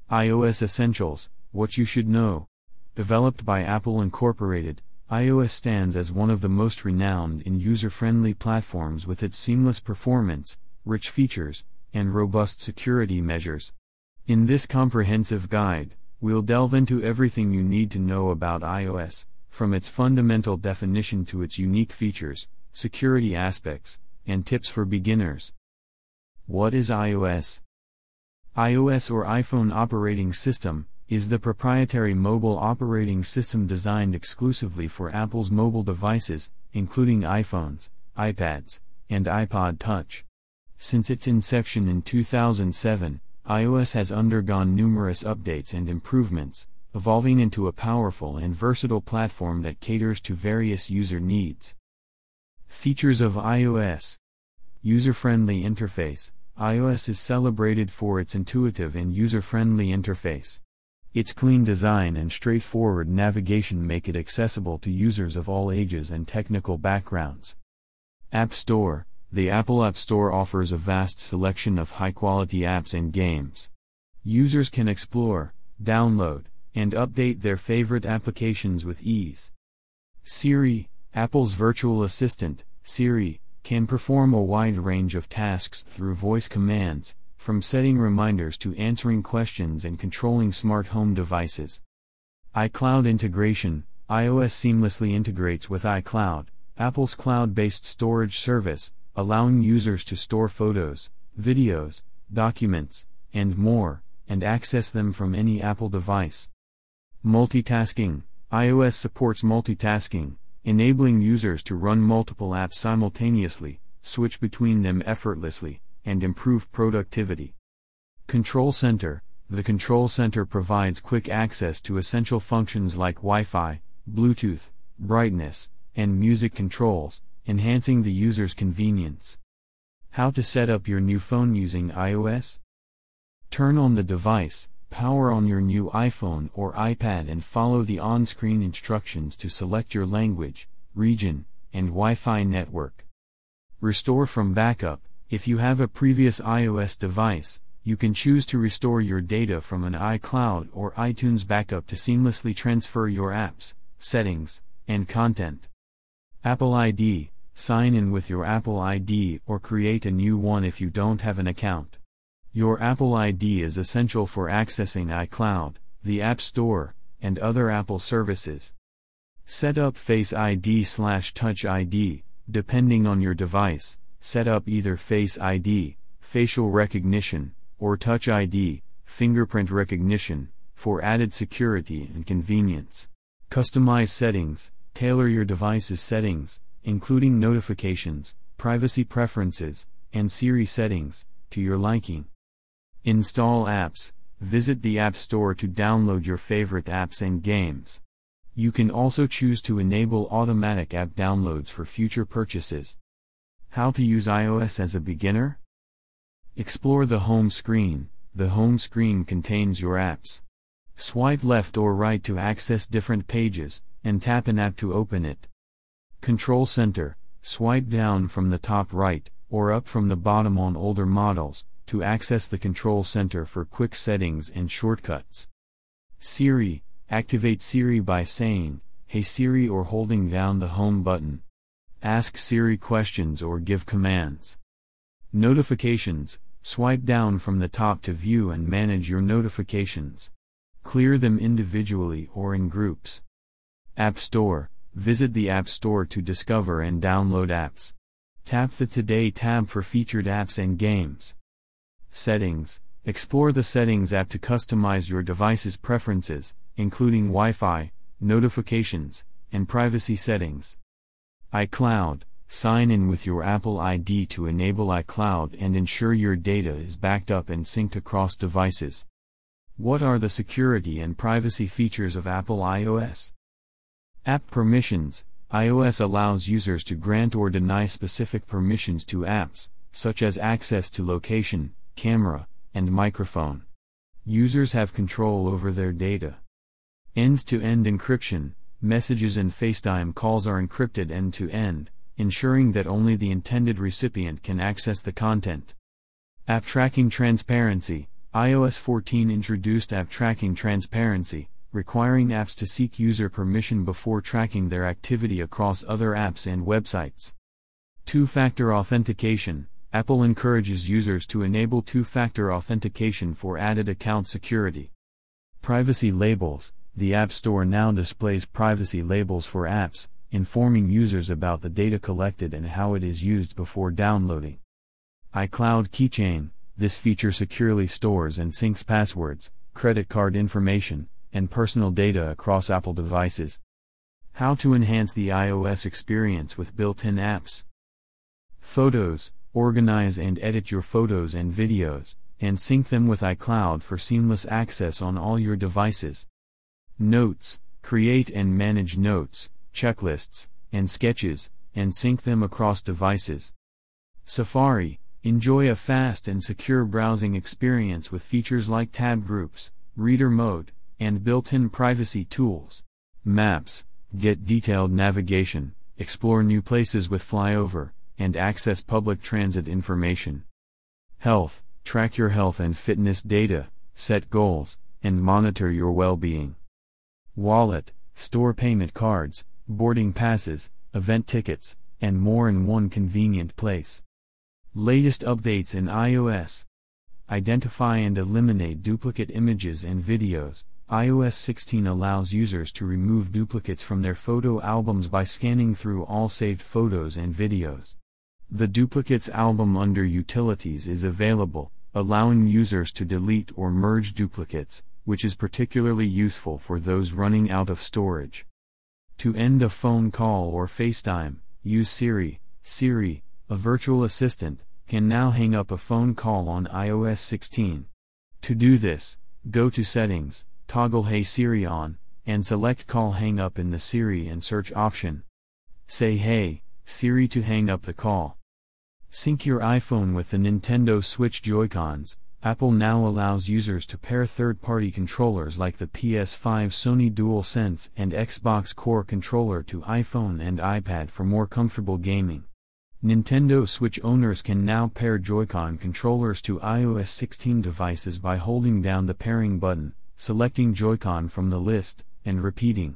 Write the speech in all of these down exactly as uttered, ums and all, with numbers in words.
iOS Essentials, What You Should Know. Developed by Apple Incorporated, iOS stands as one of the most renowned and user-friendly platforms with its seamless performance, rich features, and robust security measures. In this comprehensive guide, we'll delve into everything you need to know about iOS, from its fundamental definition to its unique features, security aspects, and tips for beginners. What is iOS? iOS, or iPhone operating system, is the proprietary mobile operating system designed exclusively for Apple's mobile devices, including iPhones, iPads, and iPod Touch. Since its inception in two thousand seven, iOS has undergone numerous updates and improvements, evolving into a powerful and versatile platform that caters to various user needs. Features of iOS. User-friendly interface. iOS is celebrated for its intuitive and user-friendly interface. Its clean design and straightforward navigation make it accessible to users of all ages and technical backgrounds. App Store. The Apple App Store offers a vast selection of high-quality apps and games. Users can explore, download, and update their favorite applications with ease. Siri. Apple's virtual assistant, Siri, can perform a wide range of tasks through voice commands, from setting reminders to answering questions and controlling smart home devices. iCloud integration. iOS seamlessly integrates with iCloud, Apple's cloud-based storage service, allowing users to store photos, videos, documents, and more, and access them from any Apple device. Multitasking. iOS supports multitasking, enabling users to run multiple apps simultaneously, switch between them effortlessly, and improve productivity. Control Center. The Control Center provides quick access to essential functions like Wi-Fi, Bluetooth, brightness, and music controls, enhancing the user's convenience. How to set up your new phone using iOS? Turn on the device, power on your new iPhone or iPad and follow the on-screen instructions to select your language, region, and Wi-Fi network. Restore from backup. If you have a previous iOS device, you can choose to restore your data from an iCloud or iTunes backup to seamlessly transfer your apps, settings, and content. Apple I D. Sign in with your Apple I D or create a new one if you don't have an account. Your Apple I D is essential for accessing iCloud, the App Store, and other Apple services. Set up Face I D slash Touch I D. Depending on your device, set up either Face I D, facial recognition, or Touch I D, fingerprint recognition, for added security and convenience. Customize settings. Tailor your device's settings, including notifications, privacy preferences, and Siri settings, to your liking. Install apps. Visit the App Store to download your favorite apps and games. You can also choose to enable automatic app downloads for future purchases. How to use iOS as a beginner? Explore the home screen. The home screen contains your apps. Swipe left or right to access different pages, and tap an app to open it. Control Center. Swipe down from the top right, or up from the bottom on older models, to access the Control Center for quick settings and shortcuts. Siri. Activate Siri by saying, "Hey Siri," or holding down the home button. Ask Siri questions or give commands. Notifications. Swipe down from the top to view and manage your notifications. Clear them individually or in groups. App Store. Visit the App Store to discover and download apps. Tap the Today tab for featured apps and games. Settings. Explore the Settings app to customize your device's preferences, including Wi-Fi, notifications, and privacy settings. iCloud. Sign in with your Apple I D to enable iCloud and ensure your data is backed up and synced across devices. What are the security and privacy features of Apple iOS? App permissions. iOS allows users to grant or deny specific permissions to apps, such as access to location, camera, and microphone. Users have control over their data. End-to-end encryption. Messages and FaceTime calls are encrypted end-to-end, ensuring that only the intended recipient can access the content. App tracking transparency. i O S fourteen introduced app tracking transparency, requiring apps to seek user permission before tracking their activity across other apps and websites. Two-factor authentication. Apple encourages users to enable two-factor authentication for added account security. Privacy labels. The App Store now displays privacy labels for apps, informing users about the data collected and how it is used before downloading. iCloud Keychain. This feature securely stores and syncs passwords, credit card information, and personal data across Apple devices. How to enhance the iOS experience with built-in apps. Photos. Organize and edit your photos and videos, and sync them with iCloud for seamless access on all your devices. Notes. Create and manage notes, checklists, and sketches, and sync them across devices. Safari. Enjoy a fast and secure browsing experience with features like tab groups, reader mode, and built-in privacy tools. Maps. Get detailed navigation, explore new places with flyover, and access public transit information. Health. Track your health and fitness data, set goals, and monitor your well-being. Wallet. Store payment cards, boarding passes, event tickets, and more in one convenient place. Latest updates in iOS. Identify and eliminate duplicate images and videos. i O S sixteen allows users to remove duplicates from their photo albums by scanning through all saved photos and videos. The Duplicates album under Utilities is available, allowing users to delete or merge duplicates, which is particularly useful for those running out of storage. To end a phone call or FaceTime, use Siri. Siri, a virtual assistant, can now hang up a phone call on i O S sixteen. To do this, go to Settings, toggle Hey Siri on, and select Call Hang Up in the Siri and Search option. Say Hey Siri to hang up the call. Sync your iPhone with the Nintendo Switch Joy-Cons. Apple now allows users to pair third-party controllers like the P S five Sony DualSense and Xbox Core controller to iPhone and iPad for more comfortable gaming. Nintendo Switch owners can now pair Joy-Con controllers to i O S sixteen devices by holding down the pairing button, selecting Joy-Con from the list, and repeating.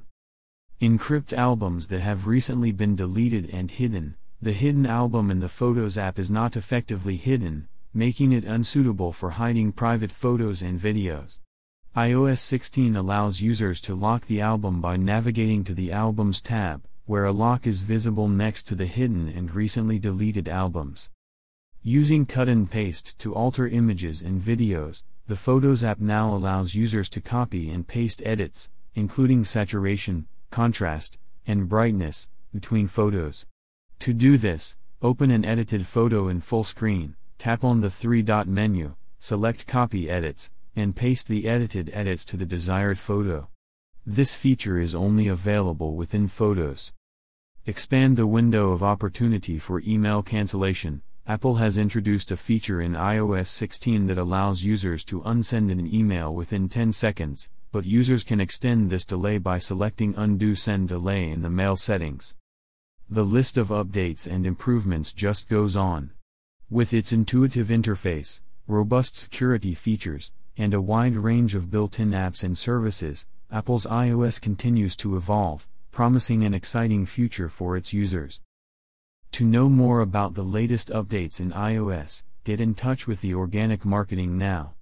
Encrypt albums that have recently been deleted and hidden. The hidden album in the Photos app is not effectively hidden, making it unsuitable for hiding private photos and videos. i O S sixteen allows users to lock the album by navigating to the Albums tab, where a lock is visible next to the hidden and recently deleted albums. Using cut and paste to alter images and videos, the Photos app now allows users to copy and paste edits, including saturation, contrast, and brightness, between photos. To do this, open an edited photo in full screen, tap on the three-dot menu, select Copy Edits, and paste the edited edits to the desired photo. This feature is only available within Photos. Expand the window of opportunity for email cancellation. Apple has introduced a feature in i O S sixteen that allows users to unsend an email within ten seconds, but users can extend this delay by selecting Undo Send Delay in the Mail settings. The list of updates and improvements just goes on. With its intuitive interface, robust security features, and a wide range of built-in apps and services, Apple's iOS continues to evolve, promising an exciting future for its users. To know more about the latest updates in iOS, get in touch with the Organic Marketing now.